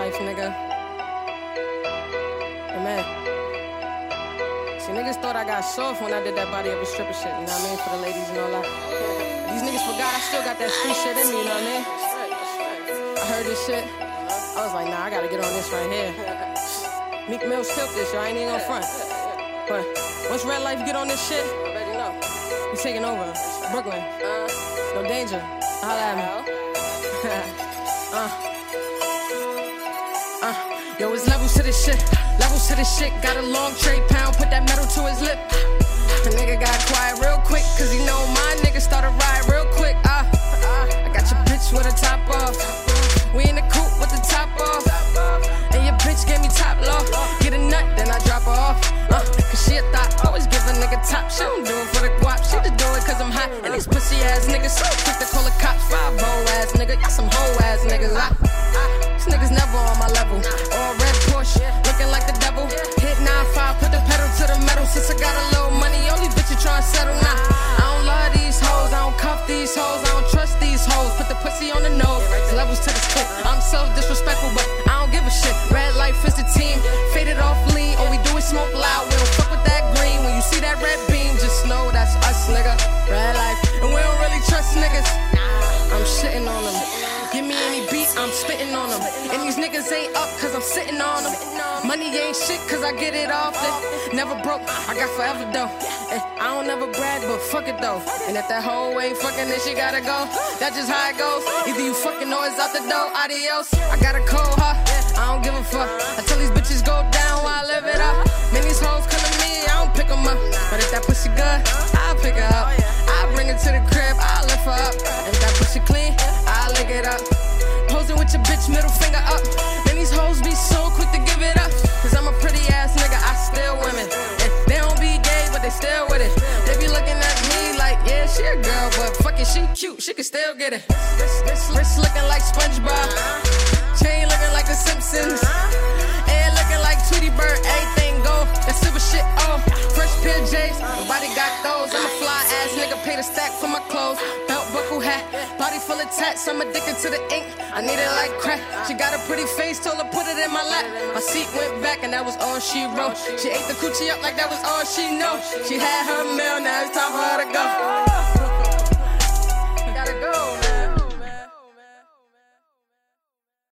life, nigga. But man, see, niggas thought I got soft when I did that body of a stripper shit, you know what I mean? For the ladies and all that. These niggas forgot I still got that street shit in me, you know what I mean? I heard this shit. I was like, nah, I gotta get on this right here. Meek Mill's killed this, yo. I ain't even gonna front. But once Red Life get on this shit, we taking over. Brooklyn. No danger. Holla at me. Yo, it's levels to this shit. Levels to this shit. Got a long tray pound. Put that metal to his lip. The nigga got quiet real quick. Cause he know my nigga start a ride real quick. I got your bitch with a top off. We in the coupe with the top off. And your bitch gave me top low. Get a nut, then I drop her off. Cause she a thought, always give a nigga top. She don't do it for the guap, she just do it cause I'm hot. And these pussy ass niggas so quick to call the cops. 5-0 ass nigga, y'all some hoe ass niggas. These niggas never on my level. All red Porsche, looking like the devil. Hit 9-5, put the pedal to the metal. Since I got a little money, only bitch you tryna settle now. I don't love these hoes, I don't cuff these hoes, I don't trust these hoes. Put the pussy on the nose, levels to the stick. I'm so disrespectful, but I don't give a shit. Red Life is the team, faded off lean. All we do is smoke loud, we don't fuck with that green. When you see that red beam, just know that's us, nigga. Red Life, and we don't really trust niggas. I'm shitting on them. Give me any beat, I'm spitting on them. And these niggas ain't up cause I'm sitting on them. Money ain't shit cause I get it often. Never broke, I got forever though. And I don't never brag, but fuck it though. And if that hoe ain't fucking, then she gotta go. That's just how it goes. Either you fucking or it's out the door. Adios. I got a cold heart, I don't give a fuck. I tell these bitches go down while I live it up. Man, these hoes come to me, I don't pick them up. But if that pussy good, I'll pick her up. I'll bring her to the crib, I'll lift her up. And if that pussy clean, I'll lick it up. Posing with your bitch, middle finger up. Man, these hoes be so quick to give it up. Cause I'm a pretty ass nigga, I steal women. And they don't be gay, but they still with it. They be looking at me like, yeah, she a girl, but fuck it, she cute, she can still get it. Wrist looking like SpongeBob. Chain looking like The Simpsons. Hair looking like Tweety Bird, everything go. That silver shit, oh. Fresh pair of J's, nobody got those. I'm a fly ass nigga, paid a stack for my clothes. Belt buckle hat, body full of tats. I'm addicted to the ink, I need it like crack. She got a pretty face, told her put it in my lap. My seat went back and that was all she wrote. She ate the coochie up like that was all she know. She had her meal, now it's time for her to go.